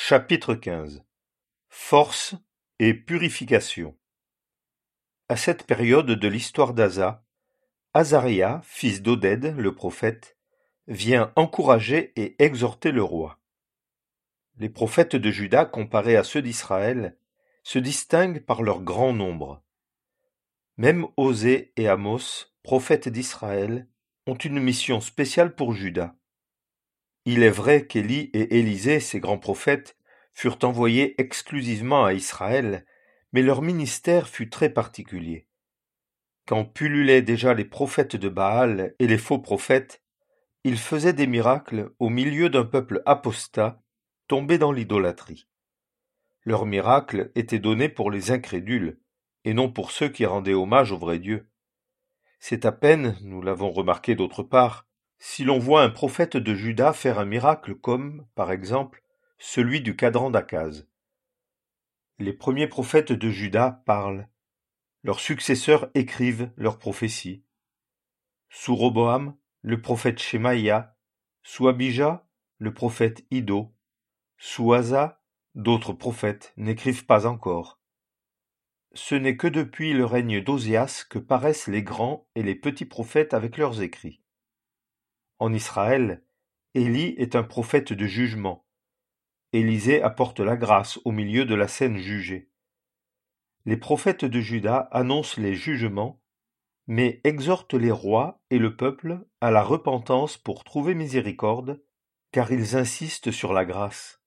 Chapitre 15. Force et purification. À cette période de l'histoire d'Asa, Azaria, fils d'Oded, le prophète, vient encourager et exhorter le roi. Les prophètes de Juda, comparés à ceux d'Israël, se distinguent par leur grand nombre. Même Osée et Amos, prophètes d'Israël, ont une mission spéciale pour Juda. Il est vrai qu'Élie et Élisée, ces grands prophètes, furent envoyés exclusivement à Israël, mais leur ministère fut très particulier. Quand pullulaient déjà les prophètes de Baal et les faux prophètes, ils faisaient des miracles au milieu d'un peuple apostat, tombé dans l'idolâtrie. Leurs miracles étaient donnés pour les incrédules, et non pour ceux qui rendaient hommage au vrai Dieu. C'est à peine, nous l'avons remarqué d'autre part, si l'on voit un prophète de Juda faire un miracle comme, par exemple, celui du cadran d'Akaz. Les premiers prophètes de Juda parlent. Leurs successeurs écrivent leurs prophéties. Sous Roboam, le prophète Shemaïa, sous Abija, le prophète Iddo, sous Asa, d'autres prophètes n'écrivent pas encore. Ce n'est que depuis le règne d'Ozias que paraissent les grands et les petits prophètes avec leurs écrits. En Israël, Élie est un prophète de jugement. Élisée apporte la grâce au milieu de la scène jugée. Les prophètes de Juda annoncent les jugements, mais exhortent les rois et le peuple à la repentance pour trouver miséricorde, car ils insistent sur la grâce.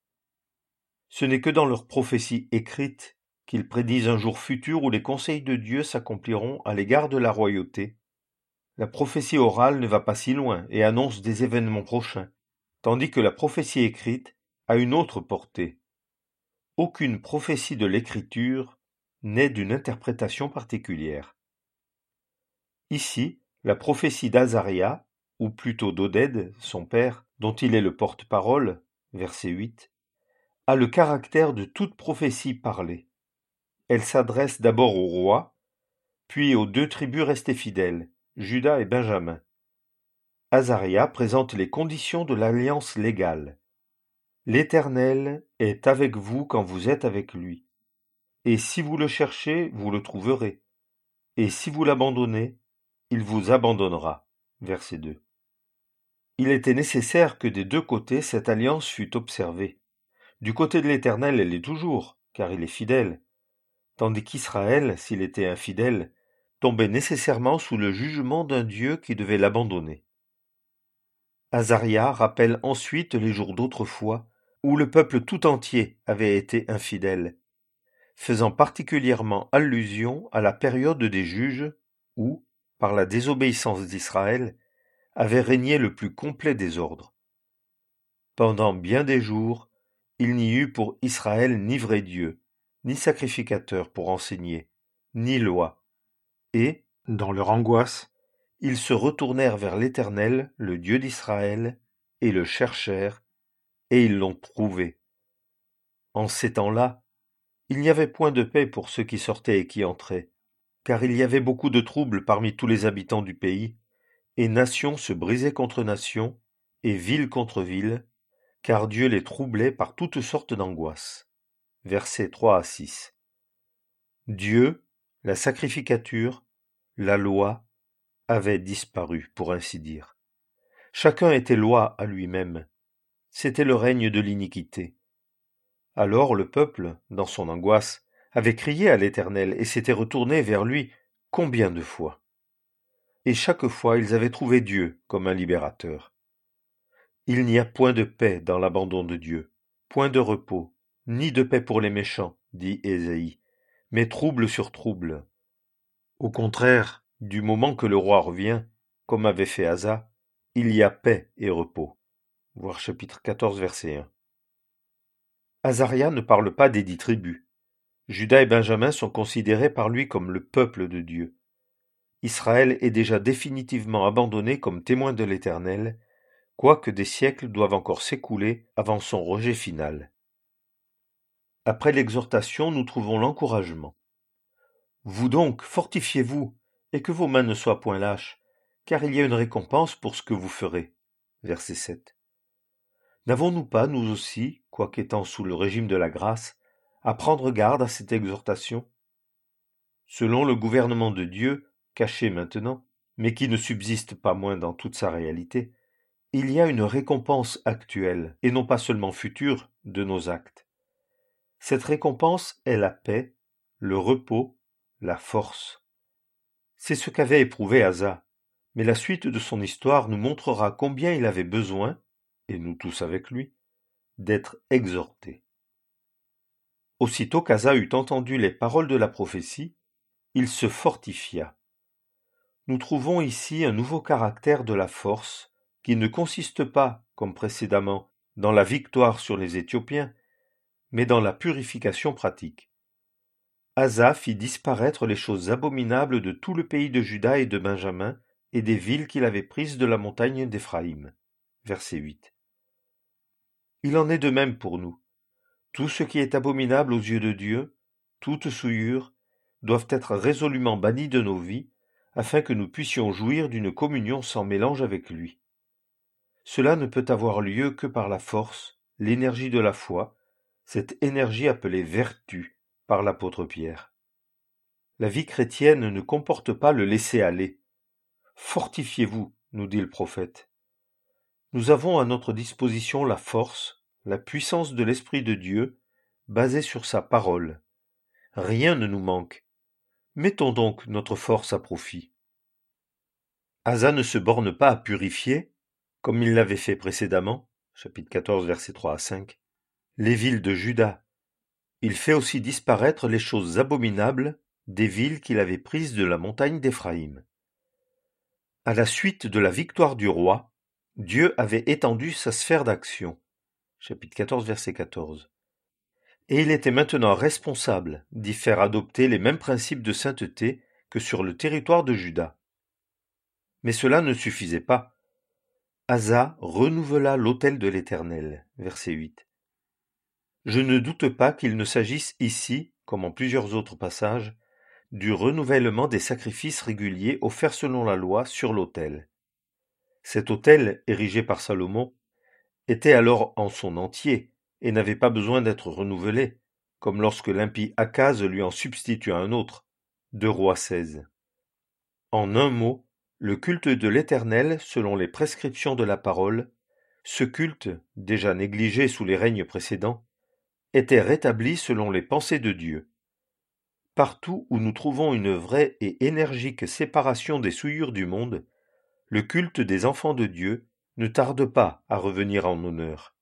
Ce n'est que dans leurs prophéties écrites qu'ils prédisent un jour futur où les conseils de Dieu s'accompliront à l'égard de la royauté. La prophétie orale ne va pas si loin et annonce des événements prochains, tandis que la prophétie écrite a une autre portée. Aucune prophétie de l'Écriture n'est d'une interprétation particulière. Ici, la prophétie d'Azaria, ou plutôt d'Oded, son père, dont il est le porte-parole, verset 8, a le caractère de toute prophétie parlée. Elle s'adresse d'abord au roi, puis aux deux tribus restées fidèles, Juda et Benjamin. Azaria présente les conditions de l'alliance légale. L'Éternel est avec vous quand vous êtes avec lui. Et si vous le cherchez, vous le trouverez. Et si vous l'abandonnez, il vous abandonnera. Verset 2. Il était nécessaire que des deux côtés cette alliance fût observée. Du côté de l'Éternel, elle l'est toujours, car il est fidèle. Tandis qu'Israël, s'il était infidèle, tombait nécessairement sous le jugement d'un Dieu qui devait l'abandonner. Azaria rappelle ensuite les jours d'autrefois, où le peuple tout entier avait été infidèle, faisant particulièrement allusion à la période des juges où, par la désobéissance d'Israël, avait régné le plus complet désordre. Pendant bien des jours, il n'y eut pour Israël ni vrai Dieu, ni sacrificateur pour enseigner, ni loi. Et, dans leur angoisse, ils se retournèrent vers l'Éternel, le Dieu d'Israël, et le cherchèrent, et ils l'ont trouvé. En ces temps-là, il n'y avait point de paix pour ceux qui sortaient et qui entraient, car il y avait beaucoup de troubles parmi tous les habitants du pays, et nation se brisait contre nation, et ville contre ville, car Dieu les troublait par toutes sortes d'angoisses. Versets 3 à 6. Dieu, la sacrificature, la loi, avaient disparu, pour ainsi dire. Chacun était loi à lui-même. C'était le règne de l'iniquité. Alors le peuple, dans son angoisse, avait crié à l'Éternel et s'était retourné vers lui combien de fois? Et chaque fois ils avaient trouvé Dieu comme un libérateur. Il n'y a point de paix dans l'abandon de Dieu, point de repos, ni de paix pour les méchants, dit Ésaïe, mais trouble sur trouble. Au contraire, du moment que le roi revient, comme avait fait Asa, il y a paix et repos. Voir chapitre 14, verset 1. Azaria ne parle pas des 10 tribus. Juda et Benjamin sont considérés par lui comme le peuple de Dieu. Israël est déjà définitivement abandonné comme témoin de l'Éternel, quoique des siècles doivent encore s'écouler avant son rejet final. Après l'exhortation, nous trouvons l'encouragement. Vous donc, fortifiez-vous, et que vos mains ne soient point lâches, car il y a une récompense pour ce que vous ferez. Verset 7. N'avons-nous pas, nous aussi, quoiqu'étant sous le régime de la grâce, à prendre garde à cette exhortation? Selon le gouvernement de Dieu, caché maintenant, mais qui ne subsiste pas moins dans toute sa réalité, il y a une récompense actuelle, et non pas seulement future, de nos actes. Cette récompense est la paix, le repos, la force. C'est ce qu'avait éprouvé Asa, mais la suite de son histoire nous montrera combien il avait besoin, et nous tous avec lui, d'être exhorté. Aussitôt qu'Asa eut entendu les paroles de la prophétie, il se fortifia. Nous trouvons ici un nouveau caractère de la force qui ne consiste pas, comme précédemment, dans la victoire sur les Éthiopiens, mais dans la purification pratique. Asa fit disparaître les choses abominables de tout le pays de Juda et de Benjamin et des villes qu'il avait prises de la montagne d'Éphraïm. Verset 8. Il en est de même pour nous. Tout ce qui est abominable aux yeux de Dieu, toute souillure, doivent être résolument bannis de nos vies, afin que nous puissions jouir d'une communion sans mélange avec lui. Cela ne peut avoir lieu que par la force, l'énergie de la foi, cette énergie appelée vertu par l'apôtre Pierre. La vie chrétienne ne comporte pas le laisser-aller. Fortifiez-vous, nous dit le prophète. Nous avons à notre disposition la force, la puissance de l'Esprit de Dieu, basée sur sa parole. Rien ne nous manque. Mettons donc notre force à profit. Asa ne se borne pas à purifier, comme il l'avait fait précédemment, chapitre 14, versets 3 à 5, les villes de Juda. Il fait aussi disparaître les choses abominables des villes qu'il avait prises de la montagne d'Éphraïm. À la suite de la victoire du roi, Dieu avait étendu sa sphère d'action, chapitre 14, verset 14. Et il était maintenant responsable d'y faire adopter les mêmes principes de sainteté que sur le territoire de Juda. Mais cela ne suffisait pas. Asa renouvela l'autel de l'Éternel, verset 8. Je ne doute pas qu'il ne s'agisse ici, comme en plusieurs autres passages, du renouvellement des sacrifices réguliers offerts selon la loi sur l'autel. Cet autel, érigé par Salomon, était alors en son entier et n'avait pas besoin d'être renouvelé, comme lorsque l'impie Akaz lui en substitua un autre. 2 Rois 16. En un mot, le culte de l'Éternel, selon les prescriptions de la parole, ce culte, déjà négligé sous les règnes précédents, était rétabli selon les pensées de Dieu. Partout où nous trouvons une vraie et énergique séparation des souillures du monde, le culte des enfants de Dieu ne tarde pas à revenir en honneur.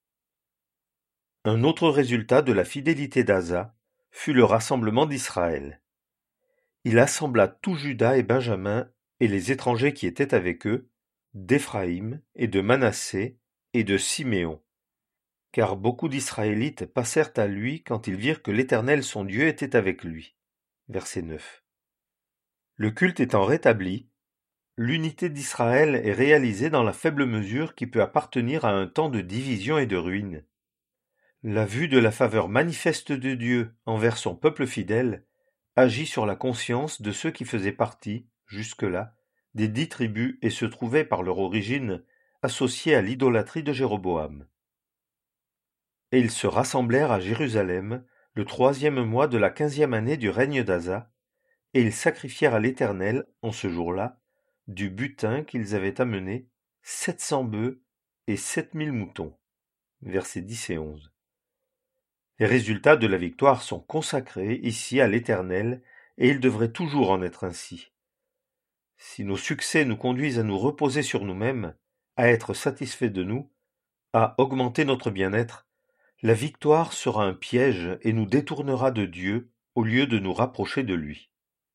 Un autre résultat de la fidélité d'Asa fut le rassemblement d'Israël. Il assembla tout Juda et Benjamin et les étrangers qui étaient avec eux, d'Éphraïm et de Manassé et de Siméon. Car beaucoup d'Israélites passèrent à lui quand ils virent que l'Éternel son Dieu était avec lui. Verset 9. Le culte étant rétabli, l'unité d'Israël est réalisée dans la faible mesure qui peut appartenir à un temps de division et de ruine. La vue de la faveur manifeste de Dieu envers son peuple fidèle agit sur la conscience de ceux qui faisaient partie, jusque-là, des 10 tribus et se trouvaient par leur origine associés à l'idolâtrie de Jéroboam. Et ils se rassemblèrent à Jérusalem le 3e mois de la 15e année du règne d'Asa, et ils sacrifièrent à l'Éternel, en ce jour-là, du butin qu'ils avaient amené, 700 bœufs et 7000 moutons. Versets 10 et 11. Les résultats de la victoire sont consacrés ici à l'Éternel, et il devrait toujours en être ainsi. Si nos succès nous conduisent à nous reposer sur nous-mêmes, à être satisfaits de nous, à augmenter notre bien-être, la victoire sera un piège et nous détournera de Dieu au lieu de nous rapprocher de lui.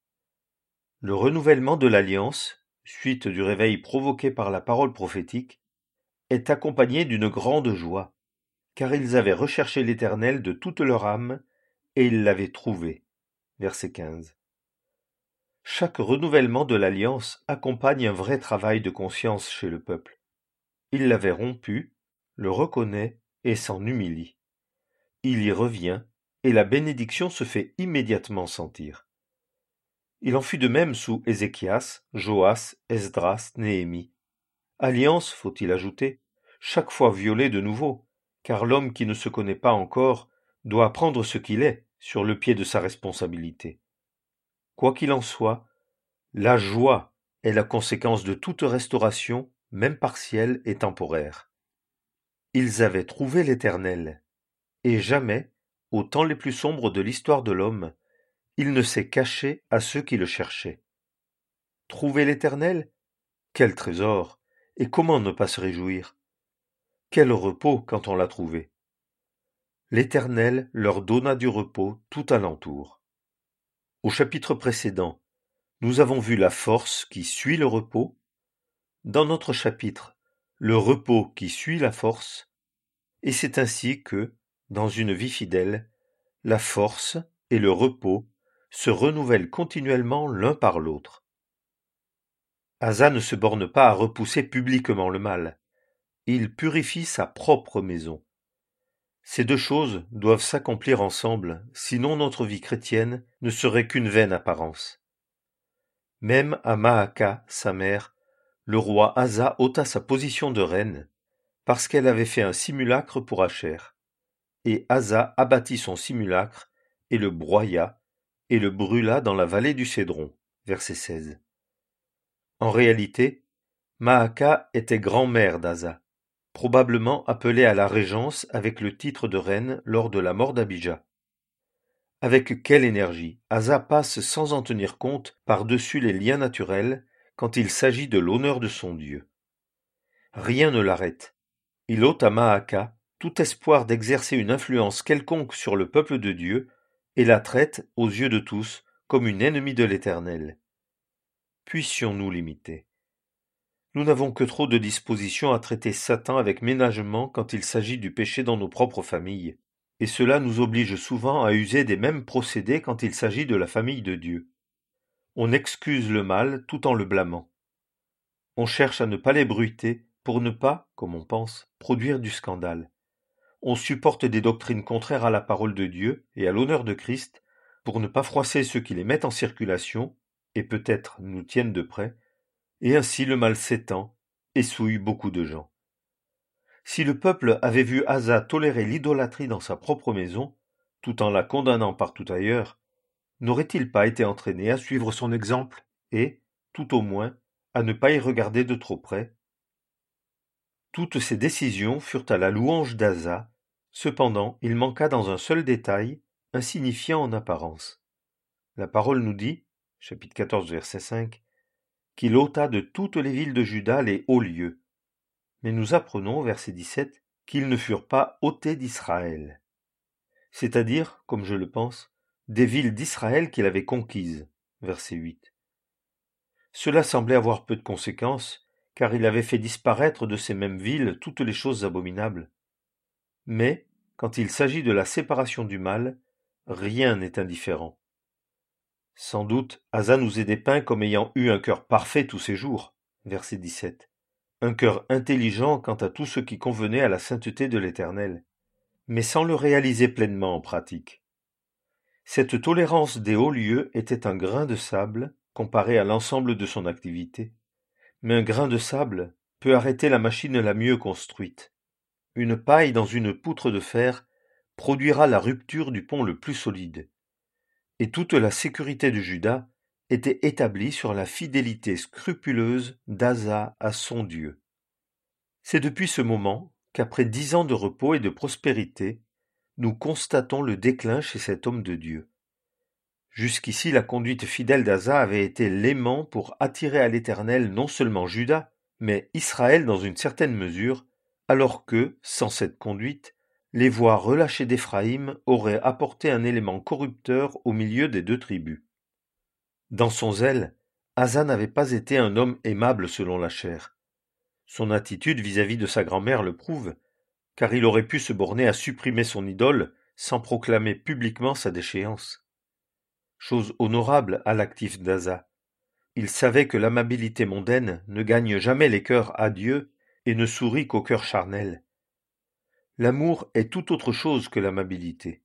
Le renouvellement de l'alliance, suite du réveil provoqué par la parole prophétique, est accompagné d'une grande joie, car ils avaient recherché l'Éternel de toute leur âme, et ils l'avaient trouvé. Verset 15. Chaque renouvellement de l'alliance accompagne un vrai travail de conscience chez le peuple. Il l'avait rompu, le reconnaît et s'en humilie. Il y revient, et la bénédiction se fait immédiatement sentir. Il en fut de même sous Ézéchias, Joas, Esdras, Néhémie. Alliance, faut-il ajouter, chaque fois violée de nouveau, car l'homme qui ne se connaît pas encore doit apprendre ce qu'il est sur le pied de sa responsabilité. Quoi qu'il en soit, la joie est la conséquence de toute restauration, même partielle et temporaire. Ils avaient trouvé l'Éternel, et jamais, aux temps les plus sombres de l'histoire de l'homme, il ne s'est caché à ceux qui le cherchaient. Trouver l'Éternel? Quel trésor! Et comment ne pas se réjouir? Quel repos quand on l'a trouvé! L'Éternel leur donna du repos tout alentour. Au chapitre précédent, nous avons vu la force qui suit le repos. Dans notre chapitre, le repos qui suit la force. Et c'est ainsi que, dans une vie fidèle, la force et le repos se renouvellent continuellement l'un par l'autre. Asa ne se borne pas à repousser publiquement le mal. Il purifie sa propre maison. Ces deux choses doivent s'accomplir ensemble, sinon notre vie chrétienne ne serait qu'une vaine apparence. Même à Maaka, sa mère, le roi Asa ôta sa position de reine, parce qu'elle avait fait un simulacre pour Asher. Et Asa abattit son simulacre, et le broya, et le brûla dans la vallée du Cédron. Verset 16. En réalité, Maaka était grand-mère d'Asa, probablement appelée à la régence avec le titre de reine lors de la mort d'Abijah. Avec quelle énergie Asa passe sans en tenir compte par-dessus les liens naturels quand il s'agit de l'honneur de son Dieu. Rien ne l'arrête. Il ôte à Maaka tout espoir d'exercer une influence quelconque sur le peuple de Dieu et la traite, aux yeux de tous, comme une ennemie de l'Éternel. Puissions-nous l'imiter. Nous n'avons que trop de disposition à traiter Satan avec ménagement quand il s'agit du péché dans nos propres familles, et cela nous oblige souvent à user des mêmes procédés quand il s'agit de la famille de Dieu. On excuse le mal tout en le blâmant. On cherche à ne pas l'ébruiter pour ne pas, comme on pense, produire du scandale. On supporte des doctrines contraires à la parole de Dieu et à l'honneur de Christ pour ne pas froisser ceux qui les mettent en circulation et peut-être nous tiennent de près, et ainsi le mal s'étend et souille beaucoup de gens. Si le peuple avait vu Asa tolérer l'idolâtrie dans sa propre maison, tout en la condamnant partout ailleurs, n'aurait-il pas été entraîné à suivre son exemple et, tout au moins, à ne pas y regarder de trop près? Toutes ces décisions furent à la louange d'Asa, cependant il manqua dans un seul détail, insignifiant en apparence. La parole nous dit, chapitre 14, verset 5, qu'il ôta de toutes les villes de Juda les hauts lieux. Mais nous apprenons, verset 17, qu'ils ne furent pas ôtés d'Israël. C'est-à-dire, comme je le pense, des villes d'Israël qu'il avait conquises, verset 8. Cela semblait avoir peu de conséquences, car il avait fait disparaître de ces mêmes villes toutes les choses abominables. Mais, quand il s'agit de la séparation du mal, rien n'est indifférent. Sans doute, Asa nous est dépeint comme ayant eu un cœur parfait tous ses jours, verset 17. Un cœur intelligent quant à tout ce qui convenait à la sainteté de l'Éternel, mais sans le réaliser pleinement en pratique. Cette tolérance des hauts lieux était un grain de sable comparé à l'ensemble de son activité. Mais un grain de sable peut arrêter la machine la mieux construite. Une paille dans une poutre de fer produira la rupture du pont le plus solide. Et toute la sécurité de Juda était établie sur la fidélité scrupuleuse d'Asa à son Dieu. C'est depuis ce moment qu'après 10 ans de repos et de prospérité, nous constatons le déclin chez cet homme de Dieu. Jusqu'ici, la conduite fidèle d'Asa avait été l'aimant pour attirer à l'Éternel non seulement Juda, mais Israël dans une certaine mesure, alors que, sans cette conduite, les voix relâchées d'Éphraïm auraient apporté un élément corrupteur au milieu des deux tribus. Dans son zèle, Asa n'avait pas été un homme aimable selon la chair. Son attitude vis-à-vis de sa grand-mère le prouve, car il aurait pu se borner à supprimer son idole sans proclamer publiquement sa déchéance. Chose honorable à l'actif d'Asa. Il savait que l'amabilité mondaine ne gagne jamais les cœurs à Dieu et ne sourit qu'aux cœurs charnels. L'amour est tout autre chose que l'amabilité.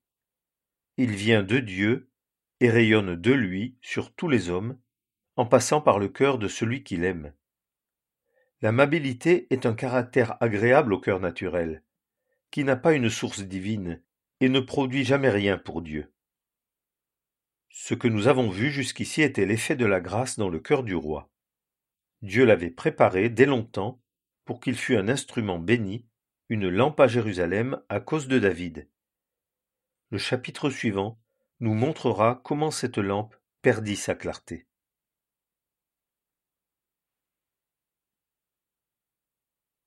Il vient de Dieu et rayonne de lui sur tous les hommes, en passant par le cœur de celui qu'il aime. L'amabilité est un caractère agréable au cœur naturel. qui n'a pas une source divine et ne produit jamais rien pour Dieu. Ce que nous avons vu jusqu'ici était l'effet de la grâce dans le cœur du roi. Dieu l'avait préparé dès longtemps pour qu'il fût un instrument béni, une lampe à Jérusalem à cause de David. Le chapitre suivant nous montrera comment cette lampe perdit sa clarté.